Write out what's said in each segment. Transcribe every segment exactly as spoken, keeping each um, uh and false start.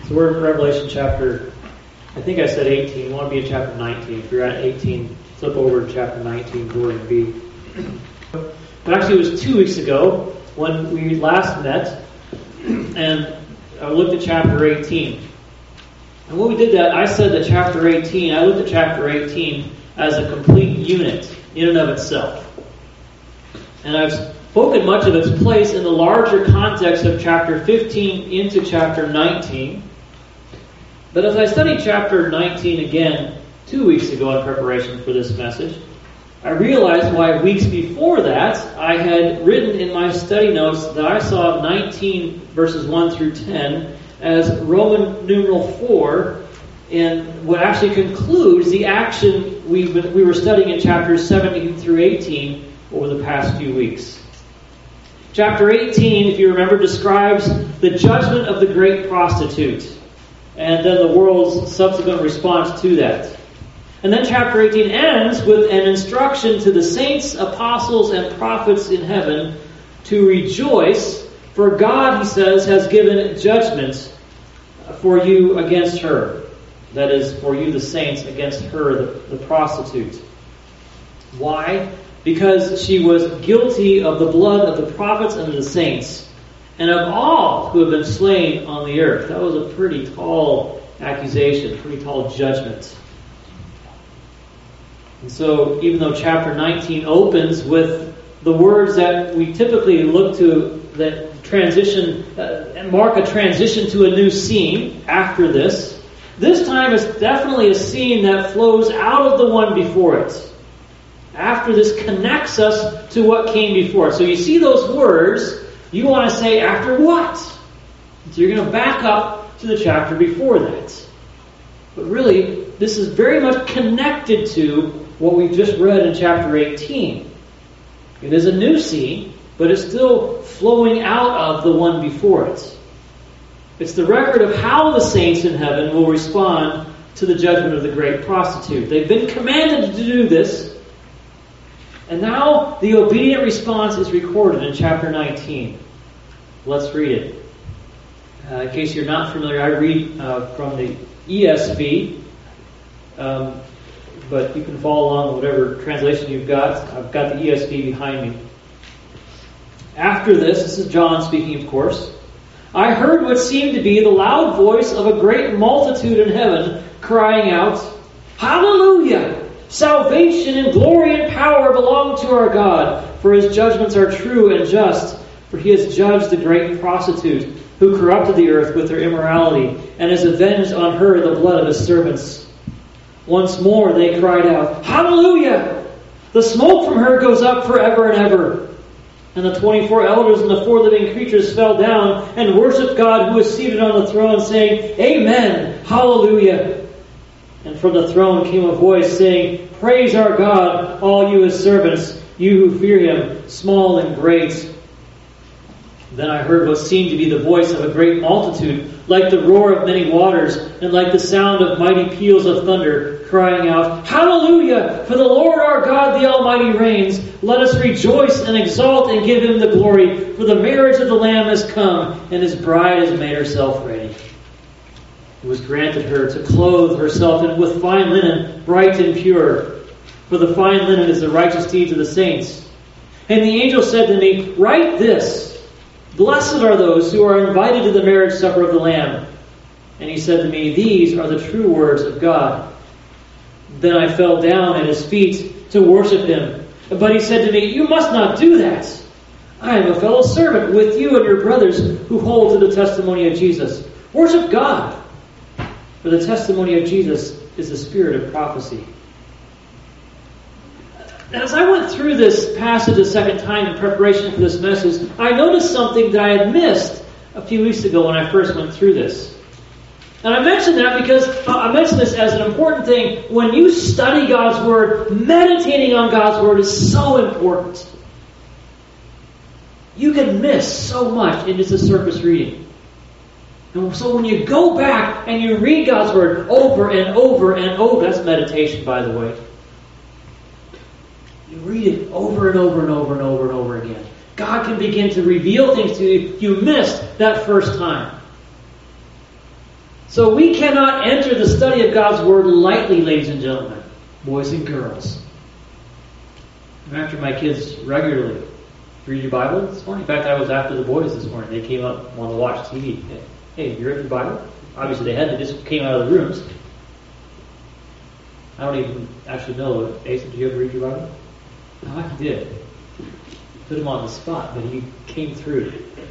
So we're in Revelation chapter, I think I said eighteen. We want to be in chapter nineteen. If you're at eighteen, flip over to chapter nineteen, glory be. But actually it was two weeks ago when we last met, and I looked at chapter eighteen. And when we did that, I said that chapter eighteen, I looked at chapter eighteen as a complete unit in and of itself. And I've spoken much of its place in the larger context of chapter fifteen into chapter nineteen. But as I studied chapter nineteen again two weeks ago in preparation for this message, I realized why weeks before that I had written in my study notes that I saw nineteen verses one through ten as Roman numeral four in what actually concludes the action we we were studying in chapters seventeen through eighteen over the past few weeks. Chapter eighteen, if you remember, describes the judgment of the great prostitute and then the world's subsequent response to that. And then chapter eighteen ends with an instruction to the saints, apostles, and prophets in heaven to rejoice, for God, he says, has given judgment for you against her. That is, for you, the saints, against her, the, the prostitute. Why? Because she was guilty of the blood of the prophets and the saints, and of all who have been slain on the earth. That was a pretty tall accusation, pretty tall judgment. And so, even though chapter nineteen opens with the words that we typically look to that transition, uh, and mark a transition to a new scene after this, this time is definitely a scene that flows out of the one before it. After this connects us to what came before. So you see those words, you want to say, after what? So you're going to back up to the chapter before that. But really, this is very much connected to what we just read in chapter eighteen. It is a new scene, but it's still flowing out of the one before it. It's the record of how the saints in heaven will respond to the judgment of the great prostitute. They've been commanded to do this, and now the obedient response is recorded in chapter nineteen. Let's read it. Uh, in case you're not familiar, I read uh, from the E S V, um, but you can follow along with whatever translation you've got. I've got the E S V behind me. After this, this is John speaking, of course, I heard what seemed to be the loud voice of a great multitude in heaven crying out, Hallelujah! Salvation and glory and power belong to our God, for his judgments are true and just. For he has judged the great prostitute who corrupted the earth with her immorality, and has avenged on her the blood of his servants. Once more they cried out, Hallelujah! The smoke from her goes up forever and ever. And the twenty-four elders and the four living creatures fell down and worshipped God who is seated on the throne, saying, Amen! Hallelujah! And from the throne came a voice saying, Praise our God, all you his servants, you who fear him, small and great. Then I heard what seemed to be the voice of a great multitude, like the roar of many waters, and like the sound of mighty peals of thunder, crying out, Hallelujah! For the Lord our God, the Almighty, reigns. Let us rejoice and exalt and give him the glory, for the marriage of the Lamb has come, and his bride has made herself ready. It was granted her to clothe herself in with fine linen, bright and pure, for the fine linen is the righteous deeds of the saints. And the angel said to me, Write this, Blessed are those who are invited to the marriage supper of the Lamb. And he said to me, These are the true words of God. Then I fell down at his feet to worship him. But he said to me, You must not do that. I am a fellow servant with you and your brothers who hold to the testimony of Jesus. Worship God. For the testimony of Jesus is the spirit of prophecy. As I went through this passage a second time in preparation for this message, I noticed something that I had missed a few weeks ago when I first went through this. And I mention that because I mention this as an important thing. When you study God's Word, meditating on God's Word is so important. You can miss so much in just a surface reading. And so when you go back and you read God's Word over and over and over, that's meditation, by the way. You read it over and over and over and over and over again. God can begin to reveal things to you you missed that first time. So we cannot enter the study of God's Word lightly, ladies and gentlemen, boys and girls. I'm after my kids regularly. Read your Bible this morning? In fact, I was after the boys this morning. They came up, wanted to watch T V. Hey, you read your Bible? Obviously they had. They just came out of the rooms. I don't even actually know. Asa, did you ever read your Bible? No, I did. Put him on the spot, but he came through.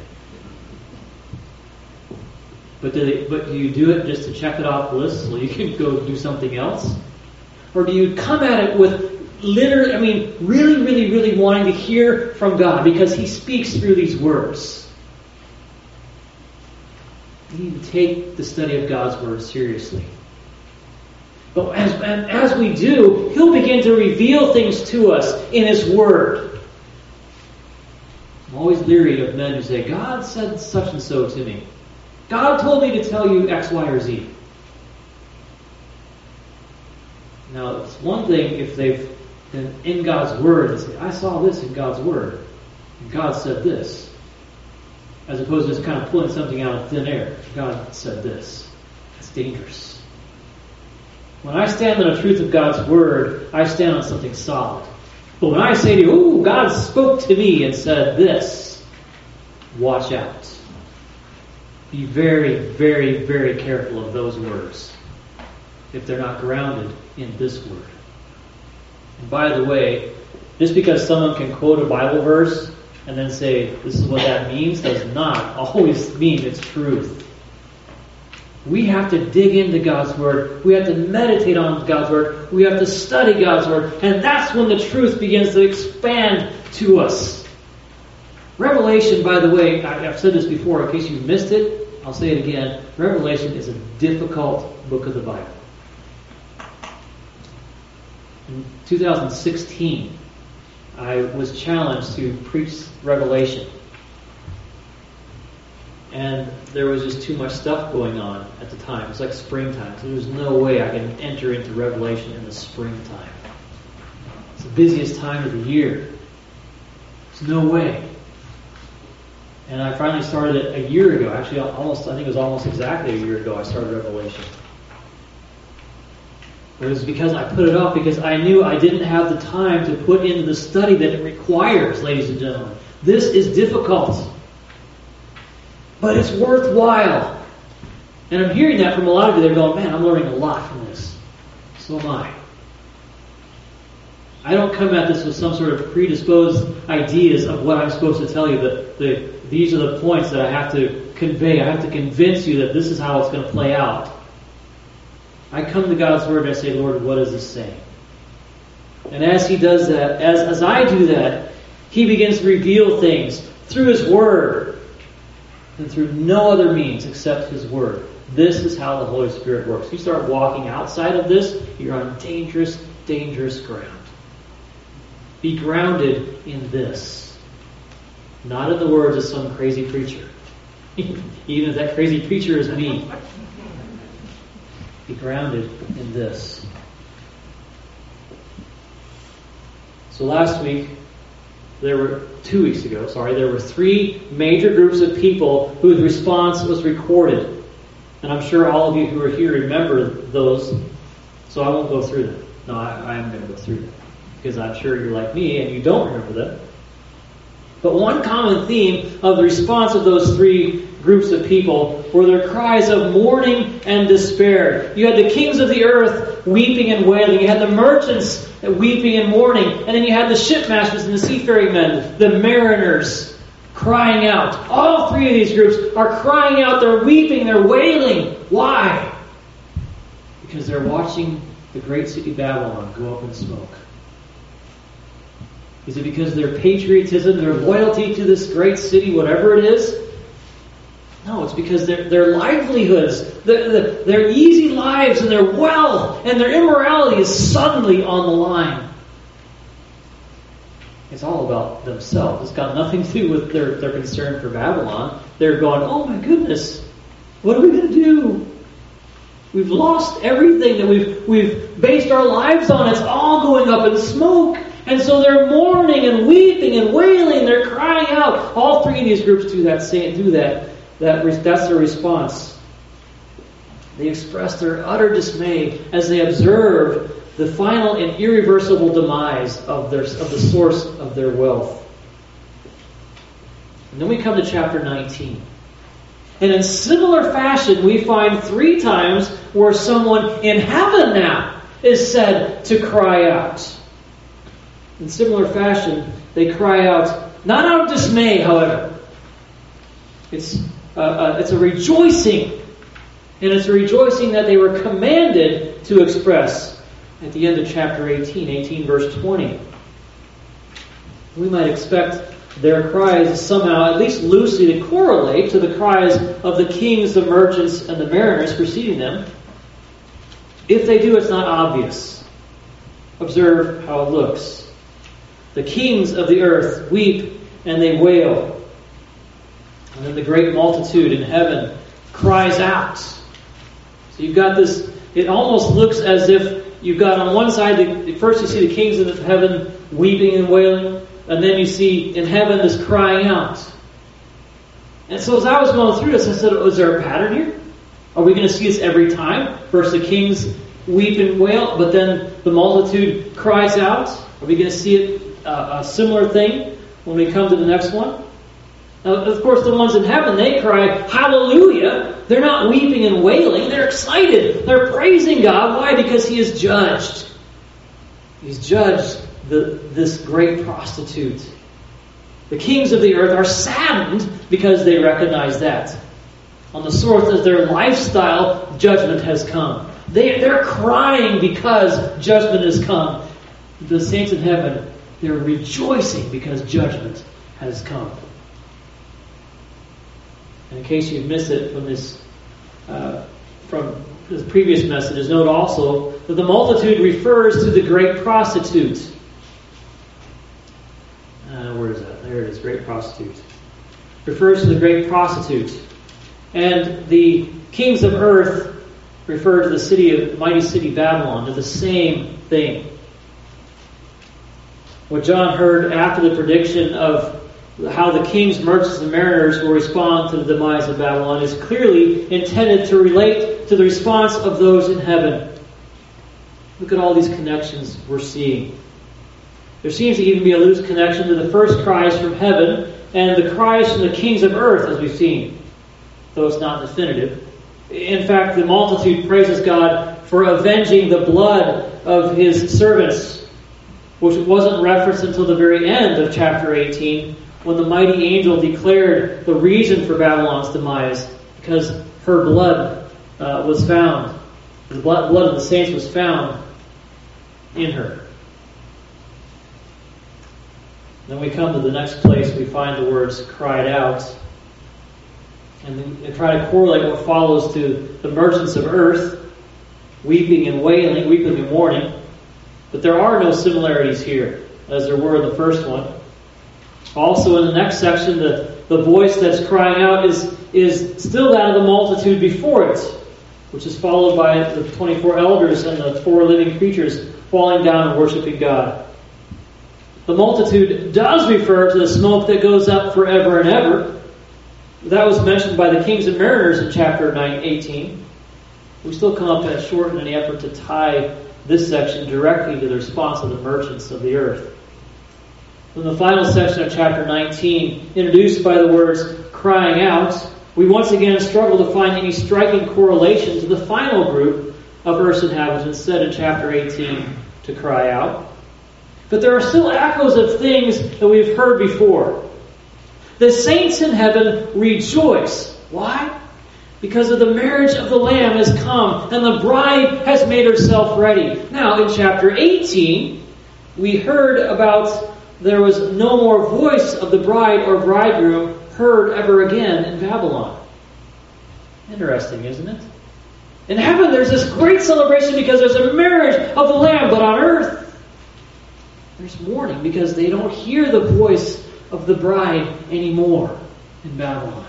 But do, they, but do you do it just to check it off the list so you can go do something else? Or do you come at it with literally, I mean, really, really, really wanting to hear from God because He speaks through these words? You need to take the study of God's Word seriously. But as, as we do, He'll begin to reveal things to us in His Word. I'm always leery of men who say, God said such and so to me. God told me to tell you X, Y, or Z. Now, it's one thing if they've been in God's Word and say, I saw this in God's Word, and God said this. As opposed to just kind of pulling something out of thin air. God said this. That's dangerous. When I stand on the truth of God's Word, I stand on something solid. But when I say to you, ooh, God spoke to me and said this, watch out. Be very, very, very careful of those words if they're not grounded in this Word. And by the way, just because someone can quote a Bible verse and then say, this is what that means, does not always mean it's truth. We have to dig into God's Word. We have to meditate on God's Word. We have to study God's Word. And that's when the truth begins to expand to us. Revelation, by the way, I've said this before, in case you missed it, I'll say it again. Revelation is a difficult book of the Bible. In two thousand sixteen, I was challenged to preach Revelation. And there was just too much stuff going on at the time. It was like springtime. So there was no way I can enter into Revelation in the springtime. It's the busiest time of the year. There's no way. And I finally started it a year ago. Actually, almost, I think it was almost exactly a year ago I started Revelation. But it was because I put it off because I knew I didn't have the time to put into the study that it requires, ladies and gentlemen. This is difficult. But it's worthwhile. And I'm hearing that from a lot of you. They're going, man, I'm learning a lot from this. So am I. I don't come at this with some sort of predisposed ideas of what I'm supposed to tell you. That the, these are the points that I have to convey. I have to convince you that this is how it's going to play out. I come to God's Word and I say, Lord, what is this saying? And as He does that, as, as I do that, He begins to reveal things through His Word and through no other means except His Word. This is how the Holy Spirit works. You start walking outside of this, you're on dangerous, dangerous ground. Be grounded in this. Not in the words of some crazy preacher. Even if that crazy preacher is me. Be grounded in this. So last week, there were, two weeks ago, sorry, there were three major groups of people whose response was recorded. And I'm sure all of you who are here remember those, so I won't go through them. No, I, I am going to go through them. Because I'm sure you're like me and you don't remember them. But one common theme of the response of those three groups of people were their cries of mourning and despair. You had the kings of the earth weeping and wailing. You had the merchants weeping and mourning. And then you had the shipmasters and the seafaring men, the mariners, crying out. All three of these groups are crying out. They're weeping. They're wailing. Why? Because they're watching the great city Babylon go up in smoke. Is it because of their patriotism, their loyalty to this great city, whatever it is? No, it's because their, their livelihoods, their, their, their easy lives and their wealth and their immorality is suddenly on the line. It's all about themselves. It's got nothing to do with their, their concern for Babylon. They're going, oh my goodness, what are we going to do? We've lost everything that we've, we've based our lives on. It's all going up in smoke. And so they're mourning and weeping and wailing. They're crying out. All three of these groups do that. Say, do that. That that's their response. They express their utter dismay as they observe the final and irreversible demise of their of the source of their wealth. And then we come to chapter nineteen. And in similar fashion, we find three times where someone in heaven now is said to cry out. In similar fashion, they cry out, not out of dismay, however. It's, uh, uh, it's a rejoicing. And it's a rejoicing that they were commanded to express at the end of chapter eighteen, eighteen verse twenty. We might expect their cries somehow, at least loosely, to correlate to the cries of the kings, the merchants, and the mariners preceding them. If they do, it's not obvious. Observe how it looks. The kings of the earth weep and they wail. And then the great multitude in heaven cries out. So you've got this, it almost looks as if you've got on one side, the, first you see the kings of heaven weeping and wailing. And then you see in heaven this crying out. And so as I was going through this, I said, is there a pattern here? Are we going to see this every time? First the kings weep and wail, but then the multitude cries out. Are we going to see it, uh, a similar thing when we come to the next one? Now, of course, the ones in heaven, they cry, hallelujah. They're not weeping and wailing. They're excited. They're praising God. Why? Because He is judged. He's judged The, this great prostitute. The kings of the earth are saddened because they recognize that. On the source of their lifestyle, judgment has come. They, they're crying because judgment has come. The saints in heaven, they're rejoicing because judgment has come. And in case you missed it from this, uh, from the previous messages, note also that the multitude refers to the great prostitute. Uh, where is that? There it is, great prostitute. Refers to the great prostitute. And the kings of earth refer to the city of mighty city Babylon, to the same thing. What John heard after the prediction of how the kings, merchants, and mariners will respond to the demise of Babylon is clearly intended to relate to the response of those in heaven. Look at all these connections we're seeing. There seems to even be a loose connection to the first cries from heaven and the cries from the kings of earth, as we've seen, though it's not definitive. In fact, the multitude praises God for avenging the blood of His servants, which wasn't referenced until the very end of chapter eighteen, when the mighty angel declared the reason for Babylon's demise, because her blood uh, was found. The blood, blood of the saints was found in her. Then we come to the next place, we find the words cried out. And then try to correlate what follows to the merchants of earth, weeping and wailing, weeping and mourning. But there are no similarities here, as there were in the first one. Also in the next section, the, the voice that's crying out is, is still that of the multitude before it, which is followed by the twenty-four elders and the four living creatures falling down and worshiping God. The multitude does refer to the smoke that goes up forever and ever. That was mentioned by the kings and mariners in chapter nine, eighteen. We still come up that short in any effort to tie this section directly to the response of the merchants of the earth. In the final section of chapter nineteen, introduced by the words crying out, we once again struggle to find any striking correlation to the final group of earth's inhabitants said in chapter eighteen to cry out. But there are still echoes of things that we've heard before. The saints in heaven rejoice. Why? Because of the marriage of the Lamb has come and the bride has made herself ready. Now, in chapter eighteen, we heard about there was no more voice of the bride or bridegroom heard ever again in Babylon. Interesting, isn't it? In heaven, there's this great celebration because there's a marriage of the Lamb, but on earth, there's mourning because they don't hear the voice of the bride anymore in Babylon.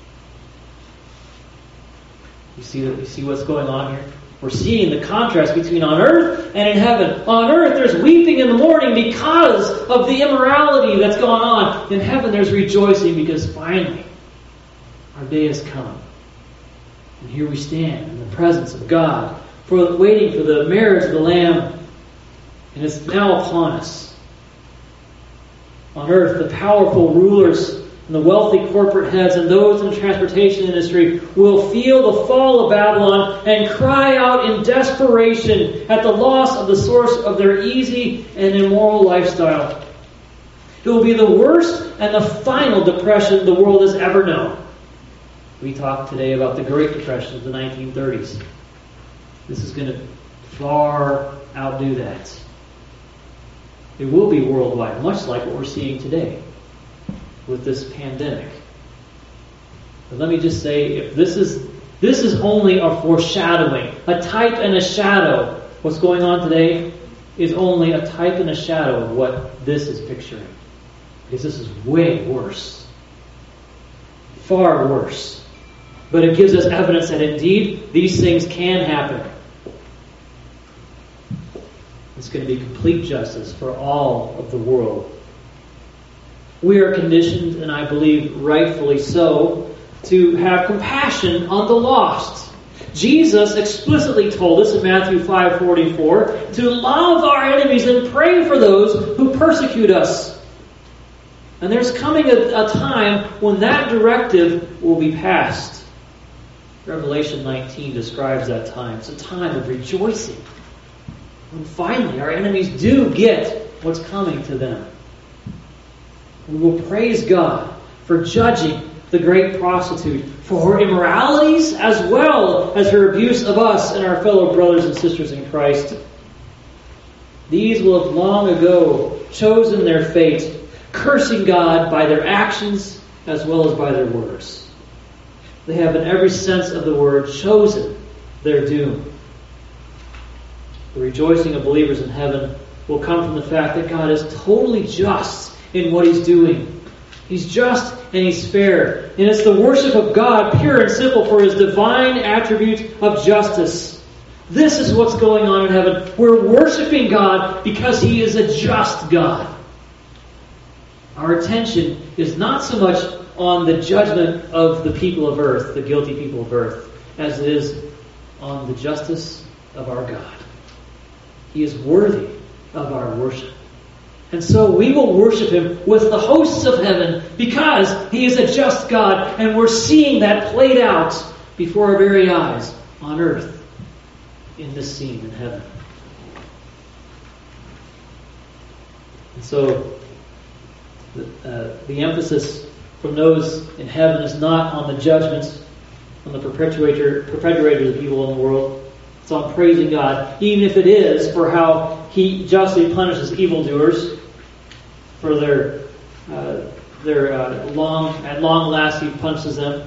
You see that? You see what's going on here? We're seeing the contrast between on earth and in heaven. On earth, there's weeping and mourning because of the immorality that's gone on. In heaven, there's rejoicing because finally, our day has come. And here we stand in the the presence of God, for waiting for the marriage of the Lamb, and it's now upon us. On earth, the powerful rulers and the wealthy corporate heads and those in the transportation industry will feel the fall of Babylon and cry out in desperation at the loss of the source of their easy and immoral lifestyle. It will be the worst and the final depression the world has ever known. We talked today about the Great Depression of the nineteen thirties. This is going to far outdo that. It will be worldwide, much like what we're seeing today with this pandemic. But let me just say, if this is this is only a foreshadowing, a type and a shadow. What's going on today is only a type and a shadow of what this is picturing. Because this is way worse. Far worse. But it gives us evidence that indeed these things can happen. It's going to be complete justice for all of the world. We are conditioned, and I believe rightfully so, to have compassion on the lost. Jesus explicitly told us in Matthew five forty-four to love our enemies and pray for those who persecute us. And there's coming a, a time when that directive will be passed. Revelation nineteen describes that time. It's a time of rejoicing. When finally our enemies do get what's coming to them. We will praise God for judging the great prostitute for her immoralities as well as her abuse of us and our fellow brothers and sisters in Christ. These will have long ago chosen their fate, cursing God by their actions as well as by their words. They have in every sense of the word chosen their doom. The rejoicing of believers in heaven will come from the fact that God is totally just in what He's doing. He's just and He's fair. And it's the worship of God, pure and simple, for His divine attribute of justice. This is what's going on in heaven. We're worshiping God because He is a just God. Our attention is not so much on the judgment of the people of earth, the guilty people of earth, as it is on the justice of our God. He is worthy of our worship. And so we will worship Him with the hosts of heaven because He is a just God, and we're seeing that played out before our very eyes on earth in this scene in heaven. And so the, uh, the emphasis from those in heaven is not on the judgments, on the perpetuator, perpetuator of the evil in the world. It's on praising God, even if it is for how He justly punishes evildoers for their uh, their uh, long at long last He punishes them.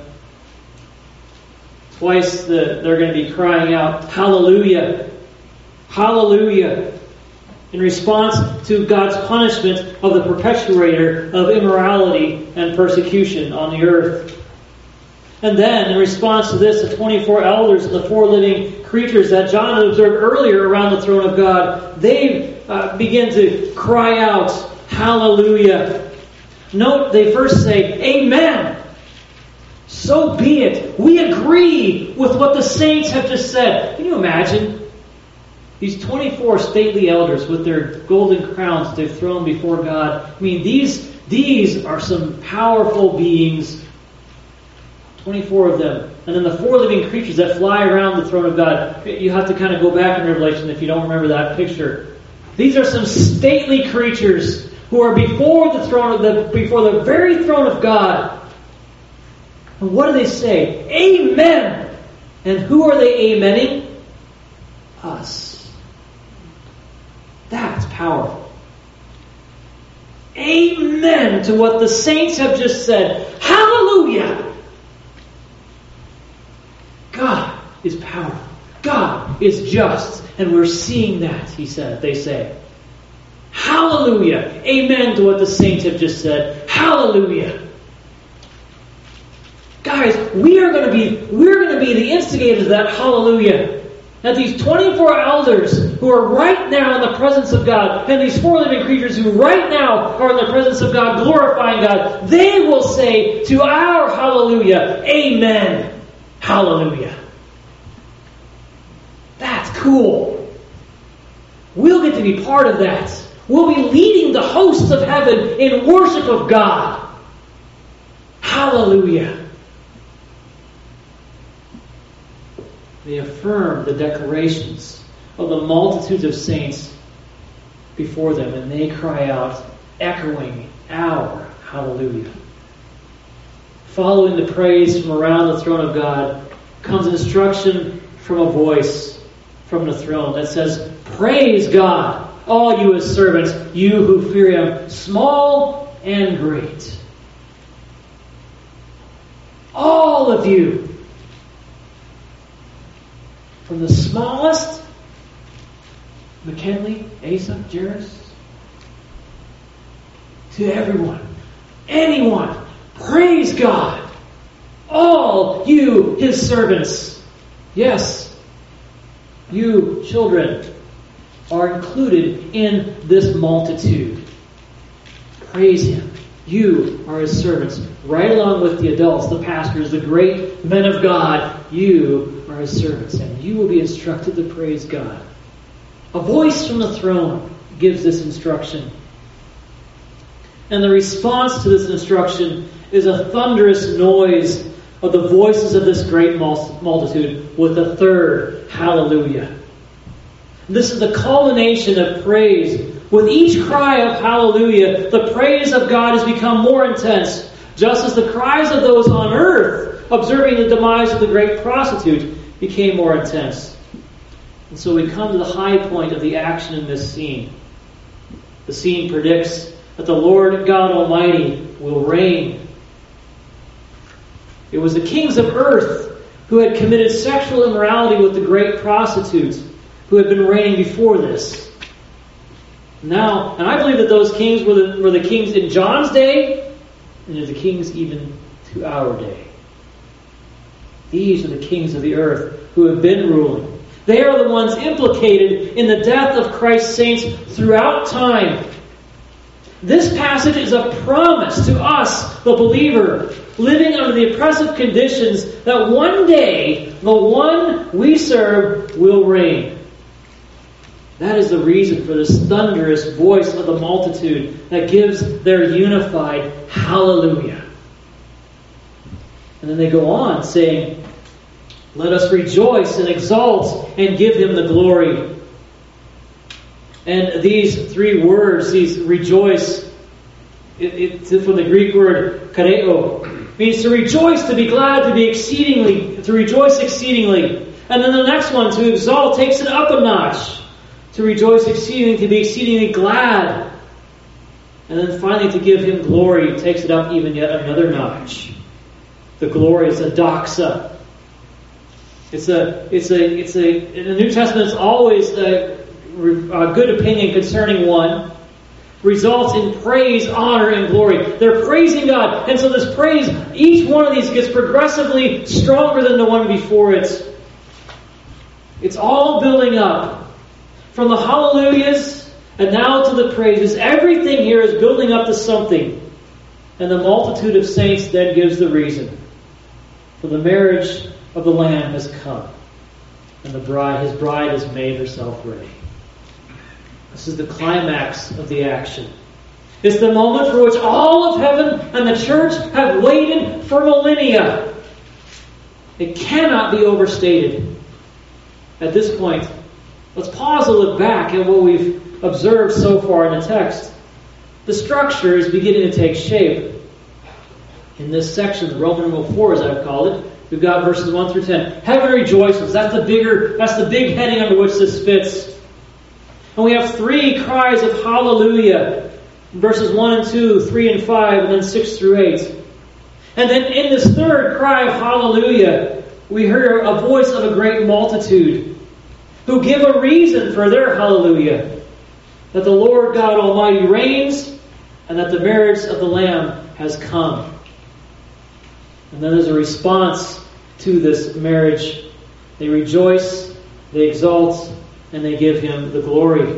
Twice the, they're going to be crying out, "Hallelujah, Hallelujah!" in response to God's punishment of the perpetuator of immorality and persecution on the earth. And then, in response to this, the twenty-four elders and the four living creatures that John had observed earlier around the throne of God, they uh, begin to cry out, "Hallelujah." Note, they first say, "Amen." So be it. We agree with what the saints have just said. Can you imagine? These twenty-four stately elders with their golden crowns they've thrown before God. I mean, these, these are some powerful beings. twenty-four of them. And then the four living creatures that fly around the throne of God. You have to kind of go back in Revelation if you don't remember that picture. These are some stately creatures who are before the throne of the before the very throne of God. And what do they say? Amen. And who are they amening? Us. That's powerful. Amen to what the saints have just said. Hallelujah. God is powerful. God is just. And we're seeing that, he said, they say. Hallelujah. Amen to what the saints have just said. Hallelujah. Guys, we are going to be we're going to be the instigators of that hallelujah. That these twenty-four elders who are right now in the presence of God, and these four living creatures who right now are in the presence of God, glorifying God, they will say to our hallelujah, Amen. Hallelujah. cool. We'll get to be part of that. We'll be leading the hosts of heaven in worship of God. Hallelujah. They affirm the declarations of the multitudes of saints before them, and they cry out, echoing our hallelujah. Following the praise from around the throne of God comes instruction from a voice from the throne that says, praise God, all you his servants, you who fear him, small and great. All of you, from the smallest, McKinley, Asa, Jairus, to everyone, anyone, praise God, all you his servants. Yes, you children are included in this multitude. Praise him. You are his servants, right along with the adults, the pastors, the great men of God. You are his servants, and you will be instructed to praise God. A voice from the throne gives this instruction. And the response to this instruction is a thunderous noise of the voices of this great multitude with a third hallelujah. This is the culmination of praise. With each cry of hallelujah, the praise of God has become more intense, just as the cries of those on earth observing the demise of the great prostitute became more intense. And so we come to the high point of the action in this scene. The scene predicts that the Lord God Almighty will reign. It was the kings of earth who had committed sexual immorality with the great prostitutes who had been reigning before this. Now, and I believe that those kings were the, were the kings in John's day, and they're the kings even to our day. These are the kings of the earth who have been ruling. They are the ones implicated in the death of Christ's saints throughout time. This passage is a promise to us, the believer, living under the oppressive conditions, that one day the one we serve will reign. That is the reason for this thunderous voice of the multitude that gives their unified hallelujah. And then they go on saying, let us rejoice and exult and give him the glory. And these three words, these rejoice, it, it, from the Greek word kareo, means to rejoice, to be glad, to be exceedingly, to rejoice exceedingly. And then the next one, to exalt, takes it up a notch. To rejoice exceedingly, to be exceedingly glad. And then finally to give him glory, takes it up even yet another notch. The glory is a doxa. It's a, it's a, it's a, in the New Testament it's always a, a good opinion concerning one. Results in praise, honor, and glory. They're praising God. And so this praise, each one of these gets progressively stronger than the one before it. It's all building up. From the hallelujahs and now to the praises, everything here is building up to something. And the multitude of saints then gives the reason. For the marriage of the Lamb has come, and the bride, his bride has made herself ready. This is the climax of the action. It's the moment for which all of heaven and the church have waited for millennia. It cannot be overstated. At this point, let's pause and look back at what we've observed so far in the text. The structure is beginning to take shape. In this section, the Roman numeral four, as I've called it, we've got verses one through ten. Heaven rejoices. That's the bigger, that's the big heading under which this fits. And we have three cries of hallelujah. Verses one and two, three and five, and then six through eight. And then in this third cry of hallelujah, we hear a voice of a great multitude who give a reason for their hallelujah. That the Lord God Almighty reigns, and that the marriage of the Lamb has come. And then there's a response to this marriage. They rejoice, they exalt, and they give him the glory.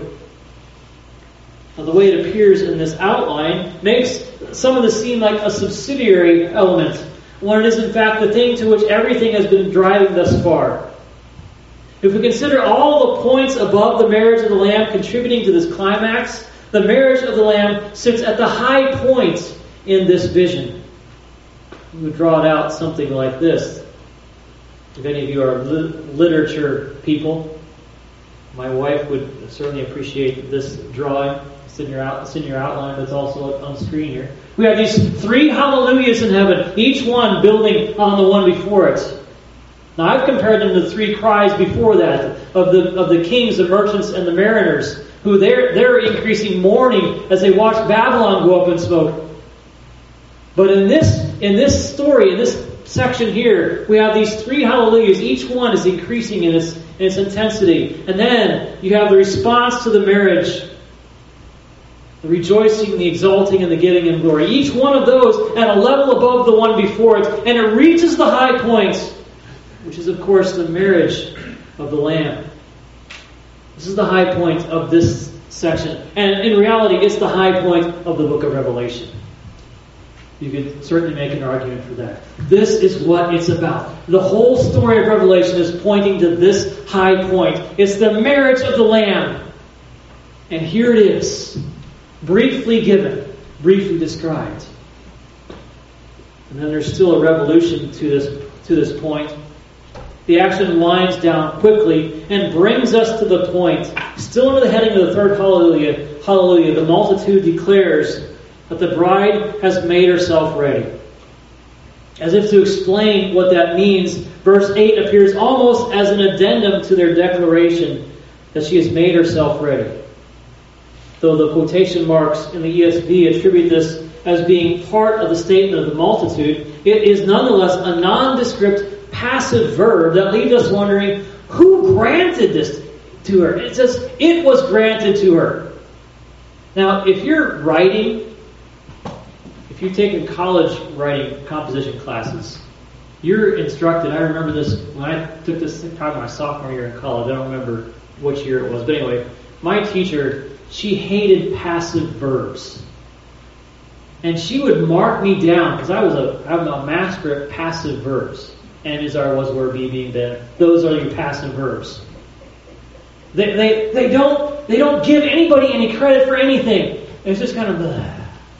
Now, the way it appears in this outline makes some of this seem like a subsidiary element, when it is in fact the thing to which everything has been driving thus far. If we consider all the points above the marriage of the Lamb contributing to this climax, the marriage of the Lamb sits at the high point in this vision. We would draw it out something like this. If any of you are li- literature people, my wife would certainly appreciate this drawing. It's in your out, it's in your outline, but it's also on the screen here. We have these three hallelujahs in heaven, each one building on the one before it. Now I've compared them to the three cries before that of the of the kings, the merchants, and the mariners, who they're they're increasing mourning as they watch Babylon go up in smoke. But in this in this story, in this section here, we have these three hallelujahs. Each one is increasing in its in its intensity, and then you have the response to the marriage. The rejoicing, the exalting, and the giving in glory. Each one of those at a level above the one before it. And it reaches the high point, which is, of course, the marriage of the Lamb. This is the high point of this section. And in reality, it's the high point of the book of Revelation. You could certainly make an argument for that. This is what it's about. The whole story of Revelation is pointing to this high point. It's the marriage of the Lamb. And here it is. Briefly given, briefly described. And then there's still a revolution to this to this point. The action winds down quickly and brings us to the point. Still under the heading of the third hallelujah, hallelujah, the multitude declares that the bride has made herself ready. As if to explain what that means, verse eight appears almost as an addendum to their declaration that she has made herself ready. Though the quotation marks in the E S V attribute this as being part of the statement of the multitude, it is nonetheless a nondescript passive verb that leaves us wondering, who granted this to her? It says, it was granted to her. Now, if you're writing, if you've taken college writing composition classes, you're instructed, I remember this when I took this probably my sophomore year in college, I don't remember which year it was, but anyway, my teacher, she hated passive verbs. And she would mark me down, because I was a I'm a master at passive verbs. And is, are, was, were, be, being, been. Those are your passive verbs. They they they don't they don't give anybody any credit for anything. It's just kind of blah.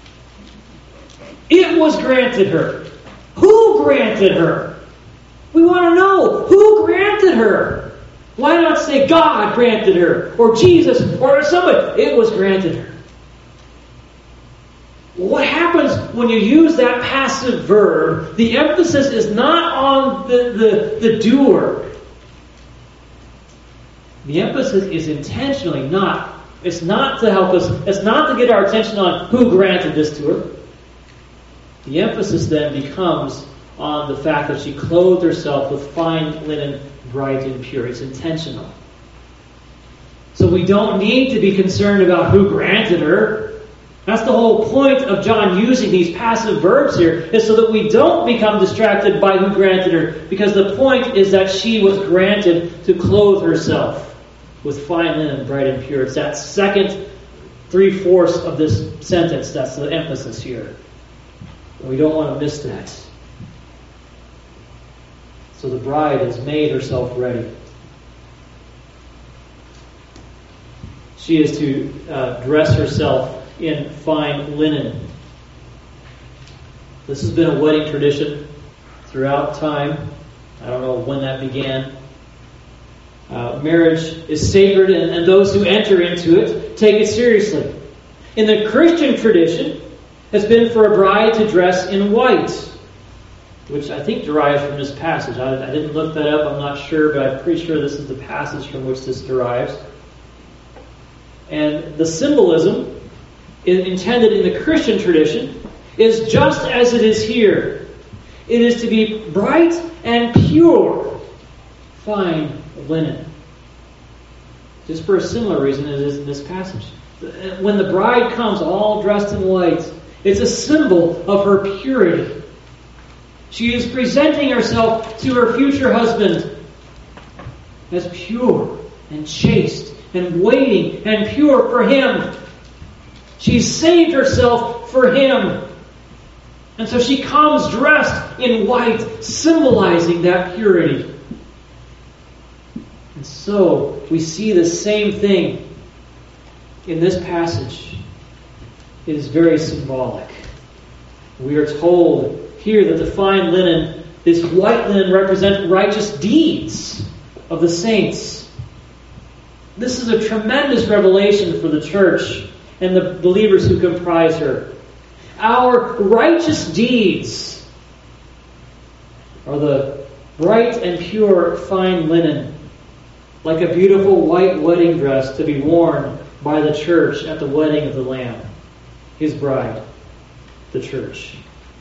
It was granted her. Who granted her? We want to know who granted her. Why not say God granted her, or Jesus, or somebody? It was granted her. What happens when you use that passive verb? The emphasis is not on the, the, the doer. The emphasis is intentionally not. It's not to help us. It's not to get our attention on who granted this to her. The emphasis then becomes on the fact that she clothed herself with fine linen, bright and pure. It's intentional. So we don't need to be concerned about who granted her. That's the whole point of John using these passive verbs here, is so that we don't become distracted by who granted her, because the point is that she was granted to clothe herself with fine linen, bright and pure. It's that second three-fourths of this sentence that's the emphasis here. We don't want to miss that. So the bride has made herself ready. She is to uh, dress herself in fine linen. This has been a wedding tradition throughout time. I don't know when that began. Uh, marriage is sacred, and, and those who enter into it take it seriously. In the Christian tradition, it's been for a bride to dress in white, which I think derives from this passage. I, I didn't look that up, I'm not sure, but I'm pretty sure this is the passage from which this derives. And the symbolism intended in the Christian tradition is just as it is here. It is to be bright and pure, fine linen. Just for a similar reason as it is in this passage. When the bride comes all dressed in white, it's a symbol of her purity. She is presenting herself to her future husband as pure and chaste and waiting and pure for him. She's saved herself for him. And so she comes dressed in white, symbolizing that purity. And So, we see the same thing in this passage. It is very symbolic. We are told here that the fine linen, this white linen, represents righteous deeds of the saints. This is a tremendous revelation for the church and the believers who comprise her. Our righteous deeds are the bright and pure fine linen, like a beautiful white wedding dress to be worn by the church at the wedding of the Lamb, His bride, the church.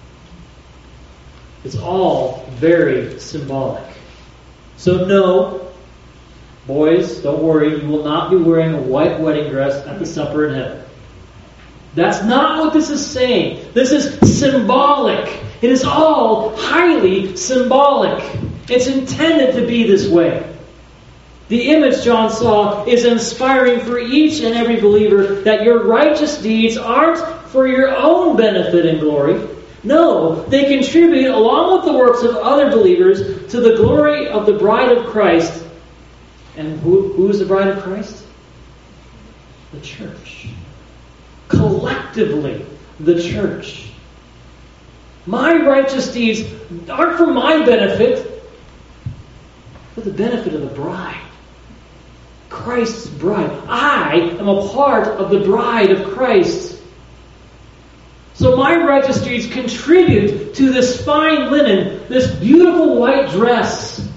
It's all very symbolic. So no, boys, don't worry, you will not be wearing a white wedding dress at the supper in heaven. That's not what this is saying. This is symbolic. It is all highly symbolic. It's intended to be this way. The image John saw is inspiring for each and every believer that your righteous deeds aren't for your own benefit and glory. No, they contribute, along with the works of other believers, to the glory of the bride of Christ. And who, who is the bride of Christ? The church. Collectively, the church. My righteous deeds aren't for my benefit, but the benefit of the bride. Christ's bride. I am a part of the bride of Christ. So my righteous deeds contribute to this fine linen, this beautiful white dress.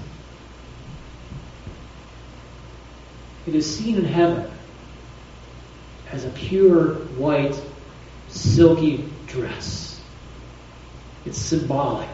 It is seen in heaven as a pure white, silky dress. It's symbolic.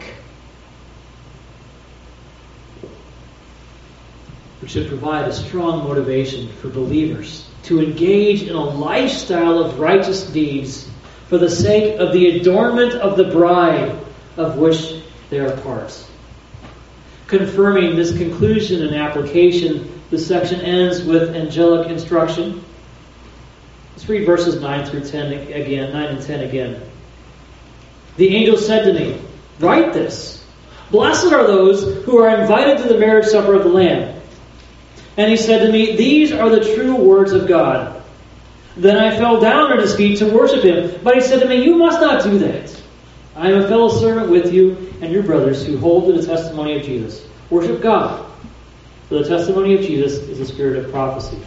Which should provide a strong motivation for believers to engage in a lifestyle of righteous deeds for the sake of the adornment of the bride of which they are parts. Confirming this conclusion and application, the section ends with angelic instruction. Let's read verses nine through ten again, nine and ten again. The angel said to me, "Write this. Blessed are those who are invited to the marriage supper of the Lamb." And he said to me, "These are the true words of God." Then I fell down at his feet to worship him. But he said to me, "You must not do that. I am a fellow servant with you and your brothers who hold to the testimony of Jesus. Worship God. For the testimony of Jesus is the spirit of prophecy."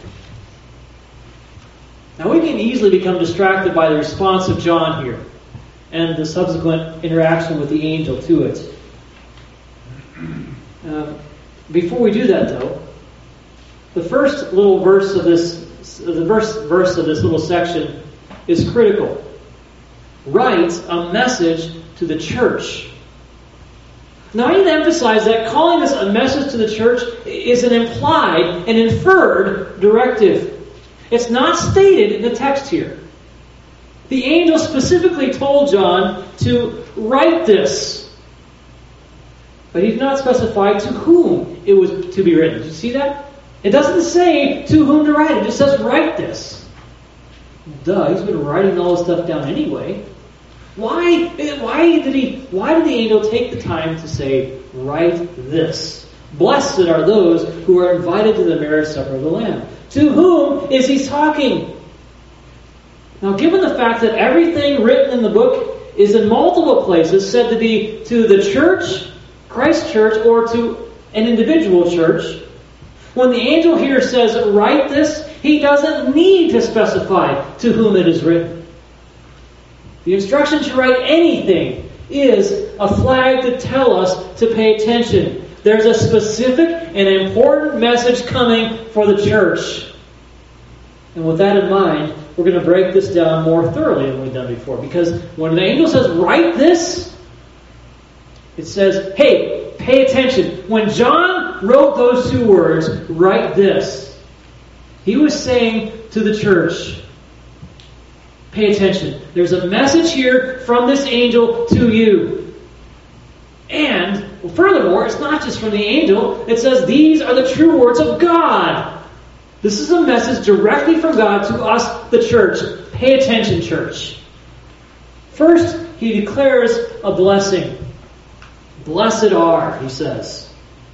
Now we can easily become distracted by the response of John here and the subsequent interaction with the angel to it. Uh, before we do that, though, the first little verse of this, the first verse of this little section is critical. Write a message to the church. Now I need to emphasize that calling this a message to the church is an implied and inferred directive. It's not stated in the text here. The angel specifically told John to write this. But he did not specify to whom it was to be written. Did you see that? It doesn't say to whom to write it. It just says write this. Duh, he's been writing all this stuff down anyway. Why, why did he? Why did the angel take the time to say, write this? Blessed are those who are invited to the marriage supper of the Lamb. To whom is he talking? Now, given the fact that everything written in the book is in multiple places said to be to the church, Christ's church, or to an individual church, when the angel here says, write this, he doesn't need to specify to whom it is written. The instruction to write anything is a flag to tell us to pay attention. There's a specific and important message coming for the church. And with that in mind, we're going to break this down more thoroughly than we've done before. Because when the angel says, write this, it says, hey, pay attention. When John wrote those two words, write this, he was saying to the church, pay attention. There's a message here from this angel to you. And furthermore, it's not just from the angel. It says these are the true words of God. This is a message directly from God to us, the church. Pay attention, church. First, he declares a blessing. Blessed are, he says.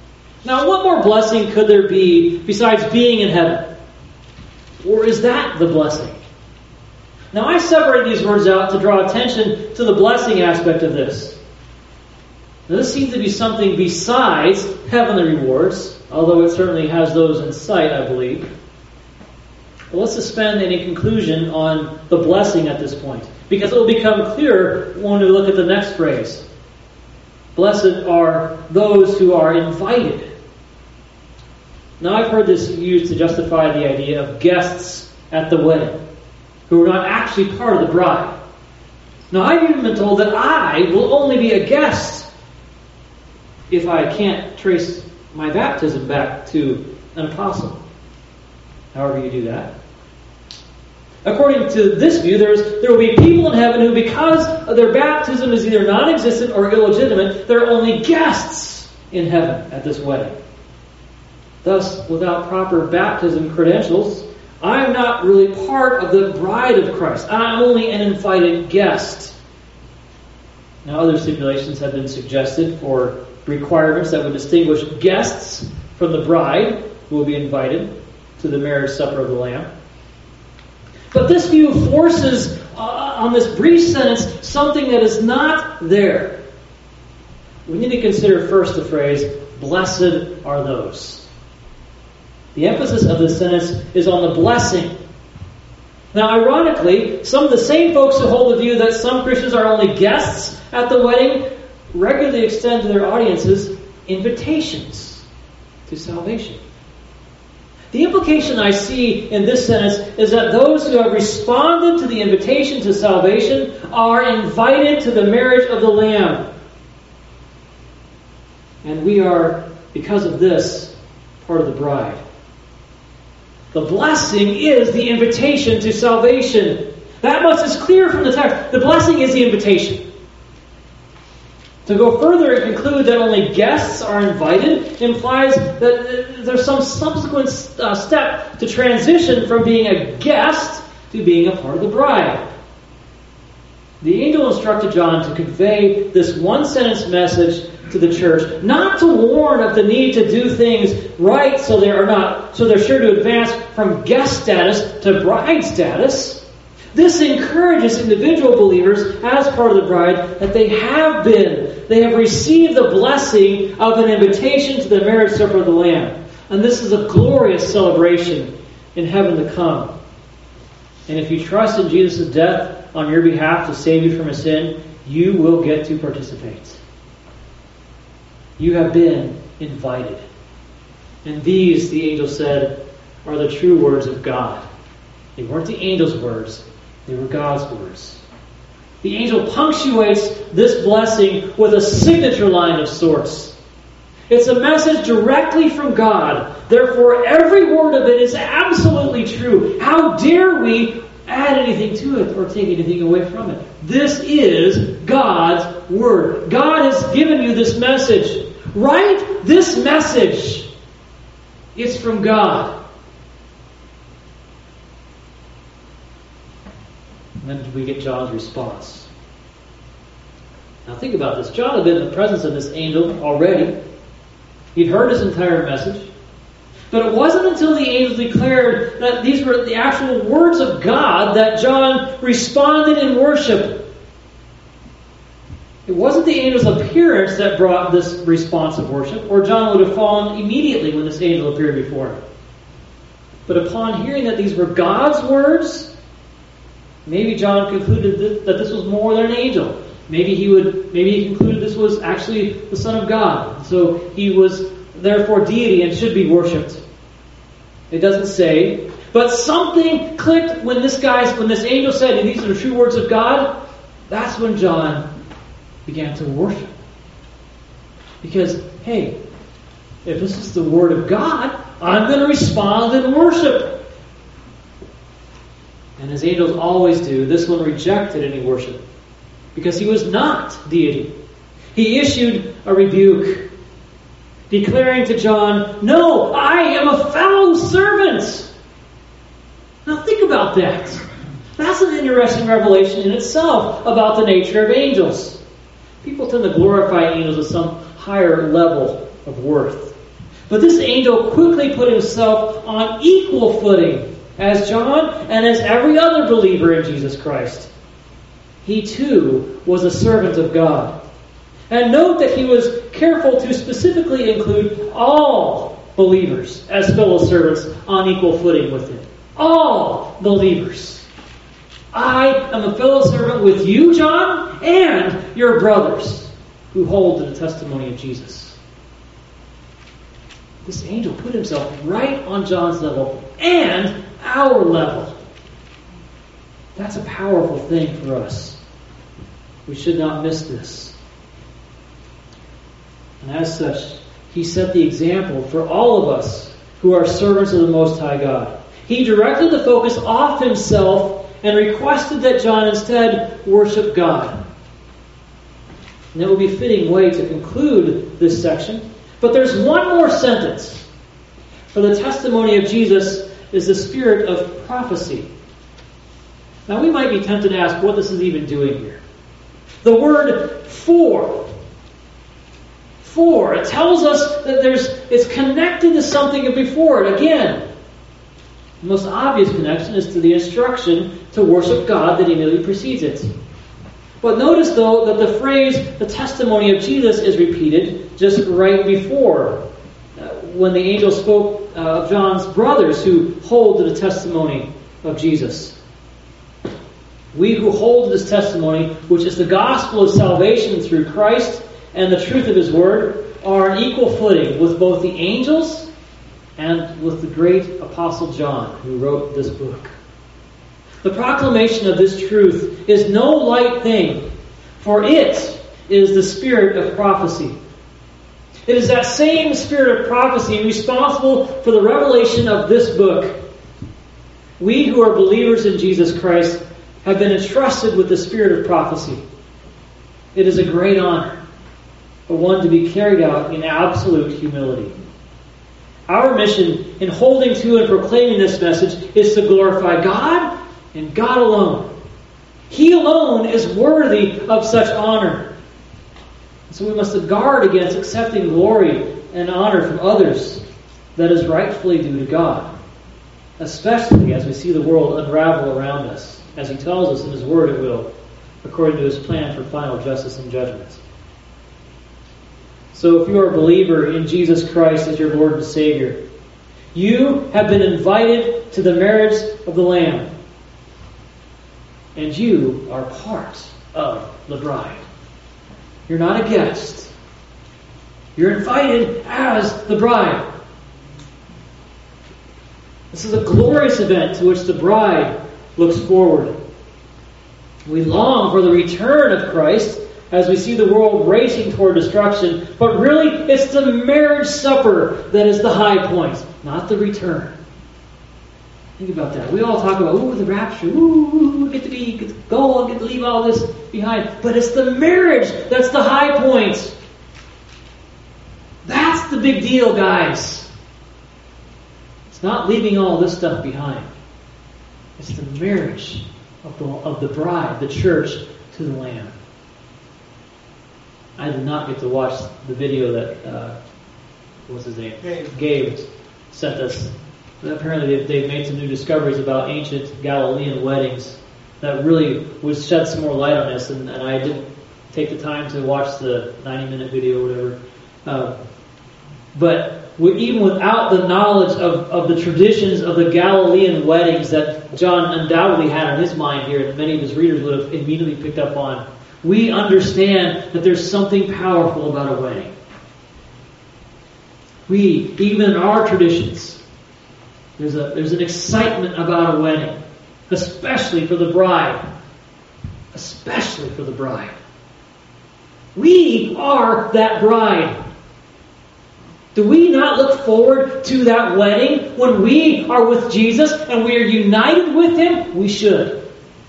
Now, what more blessing could there be besides being in heaven? Or is that the blessing? Now, I separated these words out to draw attention to the blessing aspect of this. Now, this seems to be something besides heavenly rewards, although it certainly has those in sight, I believe. But let's suspend any conclusion on the blessing at this point, because it will become clearer when we look at the next phrase. Blessed are those who are invited. Now, I've heard this used to justify the idea of guests at the wedding, who are not actually part of the bride. Now, I've even been told that I will only be a guest if I can't trace my baptism back to an apostle. However you do that. According to this view, there's, there will be people in heaven who, because of their baptism is either non-existent or illegitimate, they're only guests in heaven at this wedding. Thus, without proper baptism credentials, I'm not really part of the bride of Christ. I'm only an invited guest. Now, other stipulations have been suggested for requirements that would distinguish guests from the bride who will be invited to the marriage supper of the Lamb. But this view forces uh, on this brief sentence something that is not there. We need to consider first the phrase, blessed are those. The emphasis of this sentence is on the blessing. Now, ironically, some of the same folks who hold the view that some Christians are only guests at the wedding regularly extend to their audiences invitations to salvation. The implication I see in this sentence is that those who have responded to the invitation to salvation are invited to the marriage of the Lamb. And we are, because of this, part of the bride. The blessing is the invitation to salvation. That much is clear from the text. The blessing is the invitation. To go further and conclude that only guests are invited implies that there's some subsequent uh, step to transition from being a guest to being a part of the bride. The angel instructed John to convey this one-sentence message to the church, not to warn of the need to do things right so they are not, so they're sure to advance from guest status to bride status. This encourages individual believers as part of the bride that they have been, they have received the blessing of an invitation to the marriage supper of the Lamb. And this is a glorious celebration in heaven to come. And if you trust in Jesus' death on your behalf to save you from a sin, you will get to participate. You have been invited. And these, the angel said, are the true words of God. They weren't the angel's words. They were God's words. The angel punctuates this blessing with a signature line of sorts. It's a message directly from God. Therefore, every word of it is absolutely true. How dare we add anything to it or take anything away from it? This is God's word. God has given you this message. Write this message. It's from God. And then we get John's response. Now think about this. John had been in the presence of this angel already. He'd heard his entire message. But it wasn't until the angel declared that these were the actual words of God that John responded in worship. It wasn't the angel's appearance that brought this response of worship, or John would have fallen immediately when this angel appeared before him. But upon hearing that these were God's words, maybe John concluded that this was more than an angel. Maybe he would. Maybe he concluded this was actually the Son of God. So he was therefore deity and should be worshipped. It doesn't say, but something clicked when this guy, when this angel said, "These are the true words of God." That's when John began to worship. Because hey, if this is the word of God, I'm going to respond in worship. And as angels always do, this one rejected any worship because he was not deity. He issued a rebuke, declaring to John, "No, I am a fellow servant." Now think about that. That's an interesting revelation in itself about the nature of angels. People tend to glorify angels at some higher level of worth. But this angel quickly put himself on equal footing as John and as every other believer in Jesus Christ. He too was a servant of God. And note that he was careful to specifically include all believers as fellow servants on equal footing with him. All believers. I am a fellow servant with you, John, and your brothers who hold to the testimony of Jesus. This angel put himself right on John's level and our level. That's a powerful thing for us. We should not miss this. And as such, he set the example for all of us who are servants of the Most High God. He directed the focus off himself and requested that John instead worship God. And it would be a fitting way to conclude this section. But there's one more sentence. For the testimony of Jesus is the spirit of prophecy. Now we might be tempted to ask what this is even doing here. The word for. For. It tells us that there's it's connected to something before it. Again, the most obvious connection is to the instruction to worship God that immediately precedes it. But notice, though, that the phrase, the testimony of Jesus, is repeated just right before uh, when the angel spoke uh, of John's brothers who hold to the testimony of Jesus. We who hold to this testimony, which is the gospel of salvation through Christ and the truth of His Word, are on equal footing with both the angels and with the great Apostle John, who wrote this book. The proclamation of this truth is no light thing, for it is the spirit of prophecy. It is that same spirit of prophecy responsible for the revelation of this book. We who are believers in Jesus Christ have been entrusted with the spirit of prophecy. It is a great honor, but one to be carried out in absolute humility. Our mission in holding to and proclaiming this message is to glorify God and God alone. He alone is worthy of such honor. So we must guard against accepting glory and honor from others that is rightfully due to God, especially as we see the world unravel around us, as He tells us in His Word it will, according to His plan for final justice and judgment. So if you are a believer in Jesus Christ as your Lord and Savior, you have been invited to the marriage of the Lamb. And you are part of the bride. You're not a guest. You're invited as the bride. This is a glorious event to which the bride looks forward. We long for the return of Christ as we see the world racing toward destruction, but really it's the marriage supper that is the high point, not the return. Think about that. We all talk about, ooh, the rapture, ooh, get to be, get to go, get to leave all this behind. But it's the marriage that's the high point. That's the big deal, guys. It's not leaving all this stuff behind. It's the marriage of the, of the bride, the church, to the Lamb. I did not get to watch the video that, uh, what's his name? Gabe. Gabe sent us. Apparently they've made some new discoveries about ancient Galilean weddings that really would shed some more light on this, and, and I didn't take the time to watch the ninety minute video or whatever. Uh, but we, even without the knowledge of, of the traditions of the Galilean weddings that John undoubtedly had on his mind here, and many of his readers would have immediately picked up on, we understand that there's something powerful about a wedding. We, even in our traditions, There's a there's an excitement about a wedding, especially for the bride. Especially for the bride. We are that bride. Do we not look forward to that wedding when we are with Jesus and we are united with Him? We should.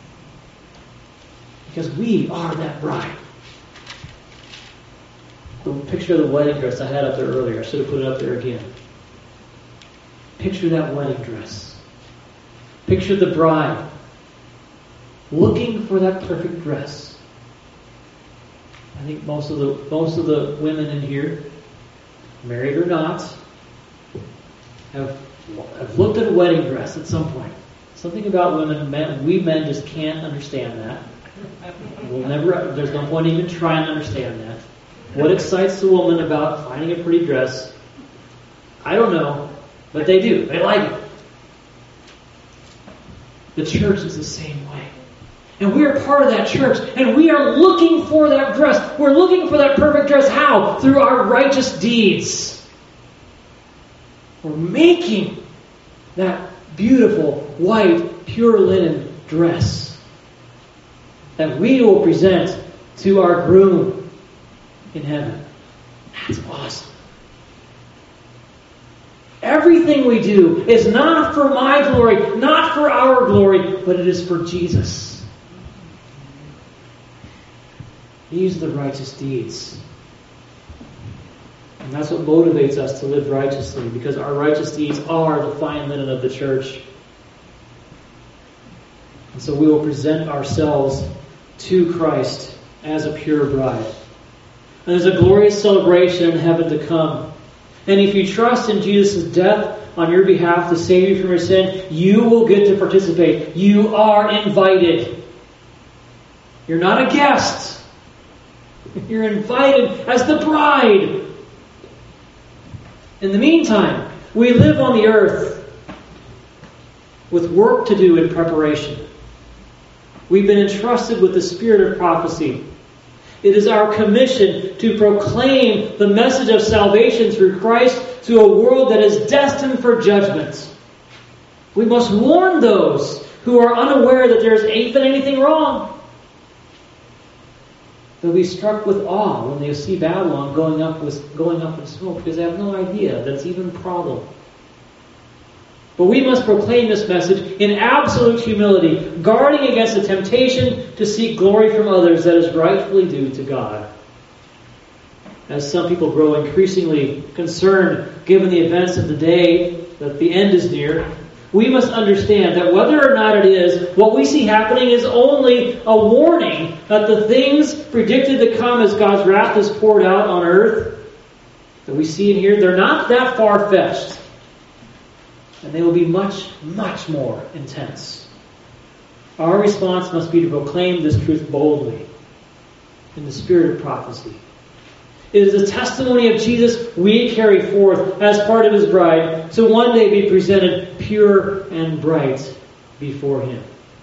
Because we are that bride. The picture of the wedding dress I had up there earlier, I should have put it up there again. Picture that wedding dress. Picture the bride looking for that perfect dress. I think most of the most of the women in here, married or not, have, have looked at a wedding dress at some point. Something about women, men, we men just can't understand that. We'll never. There's no point even trying to understand that. What excites the woman about finding a pretty dress? I don't know, but they do. They like it. The church is the same way. And we are part of that church. And we are looking for that dress. We're looking for that perfect dress. How? Through our righteous deeds. We're making that beautiful, white, pure linen dress that we will present to our groom in heaven. That's awesome. Everything we do is not for my glory, not for our glory, but it is for Jesus. These are the righteous deeds. And that's what motivates us to live righteously, because our righteous deeds are the fine linen of the church. And so we will present ourselves to Christ as a pure bride. And there's a glorious celebration in heaven to come. And if you trust in Jesus' death on your behalf to save you from your sin, you will get to participate. You are invited. You're not a guest. You're invited as the bride. In the meantime, we live on the earth with work to do in preparation. We've been entrusted with the spirit of prophecy. It is our commission to proclaim the message of salvation through Christ to a world that is destined for judgment. We must warn those who are unaware that there's ain't been anything wrong. They'll be struck with awe when they see Babylon going up with going up in smoke, because they have no idea that it's even a problem. But we must proclaim this message in absolute humility, guarding against the temptation to seek glory from others that is rightfully due to God. As some people grow increasingly concerned, given the events of the day, that the end is near, we must understand that whether or not it is, what we see happening is only a warning that the things predicted to come as God's wrath is poured out on earth, that we see in here, they're not that far-fetched. And they will be much, much more intense. Our response must be to proclaim this truth boldly in the spirit of prophecy. It is the testimony of Jesus we carry forth as part of His bride to one day be presented pure and bright before Him.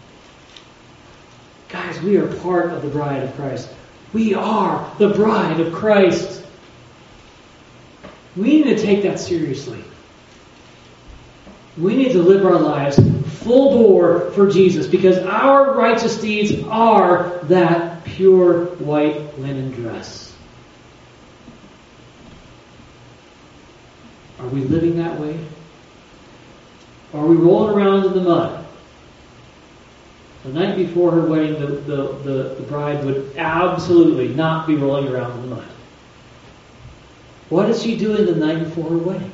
Guys, we are part of the bride of Christ. We are the bride of Christ. We need to take that seriously. We need to live our lives full bore for Jesus, because our righteous deeds are that pure white linen dress. Are we living that way? Are we rolling around in the mud? The night before her wedding, the, the, the, the bride would absolutely not be rolling around in the mud. What is she doing the night before her wedding?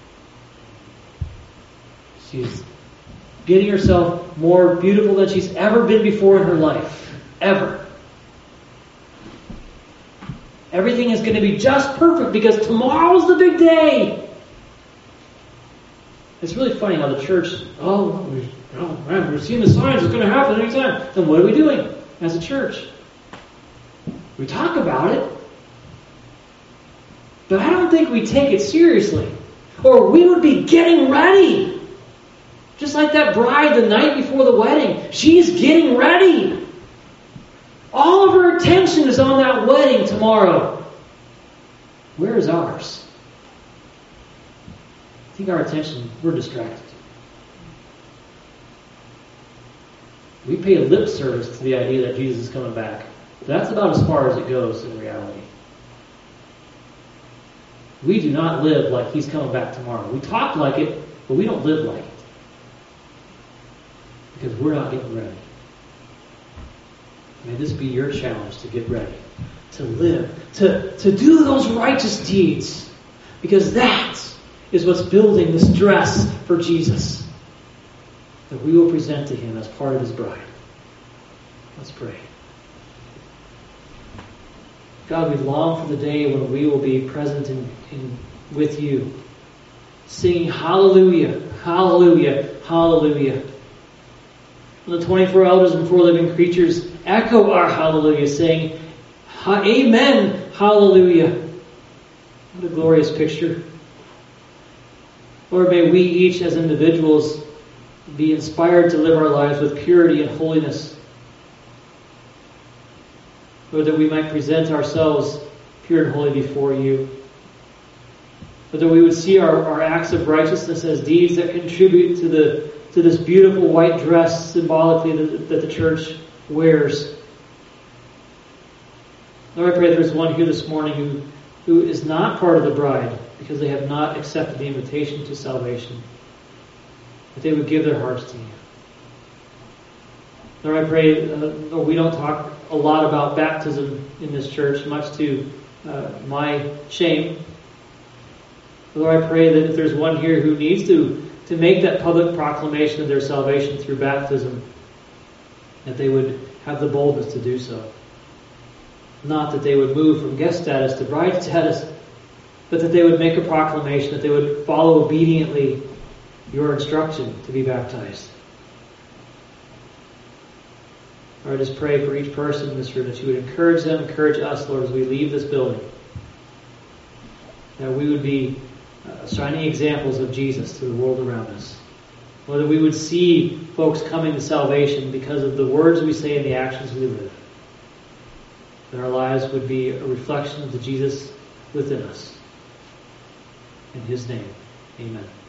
She's getting herself more beautiful than she's ever been before in her life. Ever. Everything is going to be just perfect because tomorrow's the big day. It's really funny how the church, oh, we, oh man, we're seeing the signs, it's going to happen anytime. Then what are we doing as a church? We talk about it, but I don't think we take it seriously. Or we would be getting ready. Just like that bride the night before the wedding. She's getting ready. All of her attention is on that wedding tomorrow. Where is ours? I think our attention, we're distracted. We pay lip service to the idea that Jesus is coming back. But that's about as far as it goes in reality. We do not live like He's coming back tomorrow. We talk like it, but we don't live like it. Because we're not getting ready. May this be your challenge to get ready. To live. To, to do those righteous deeds. Because that is what's building this dress for Jesus. That we will present to Him as part of His bride. Let's pray. God, we long for the day when we will be present in, in, with You. singing hallelujah, hallelujah, hallelujah. And the twenty-four elders and four living creatures echo our hallelujah, saying, amen, hallelujah. What a glorious picture. Lord, may we each as individuals be inspired to live our lives with purity and holiness. Lord, that we might present ourselves pure and holy before you. Lord, that we would see our, our acts of righteousness as deeds that contribute to the to this beautiful white dress symbolically that, that the church wears. Lord, I pray there's one here this morning who, who is not part of the bride because they have not accepted the invitation to salvation. That they would give their hearts to you. Lord, I pray, uh, Lord, we don't talk a lot about baptism in this church, much to uh, my shame. Lord, I pray that if there's one here who needs to, to make that public proclamation of their salvation through baptism, that they would have the boldness to do so. Not that they would move from guest status to bride status, but that they would make a proclamation, that they would follow obediently your instruction to be baptized. Lord, I just pray for each person in this room that you would encourage them, encourage us, Lord, as we leave this building. That we would be uh, shining examples of Jesus to the world around us. Lord, that we would see folks coming to salvation because of the words we say and the actions we live. That our lives would be a reflection of the Jesus within us. In His name, amen.